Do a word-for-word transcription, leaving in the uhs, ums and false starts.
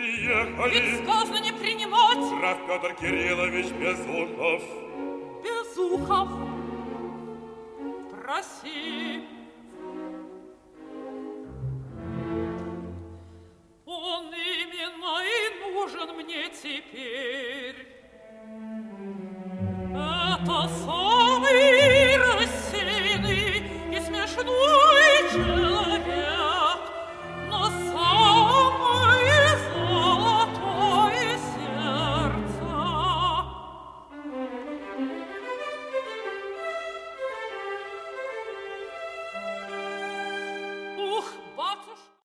приехали. Ведь сказано не принимать. Граф Петр Кириллович Безухов. Безухов. Проси. Он именно и нужен мне теперь. Это